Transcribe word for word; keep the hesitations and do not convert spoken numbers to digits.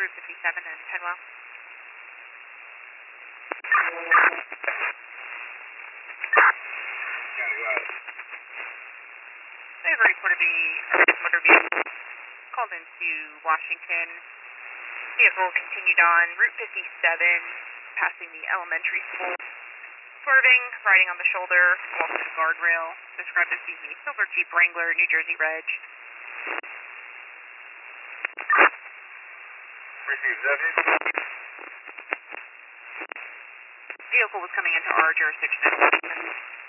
Route fifty-seven and Penwell. They have a report of a motor vehicle called into Washington. Vehicle continued on Route fifty-seven, passing the elementary school. Swerving, riding on the shoulder, off the guardrail. Described as being a silver Jeep Wrangler, New Jersey reg. Received, Zebby. Vehicle was coming into our jurisdiction.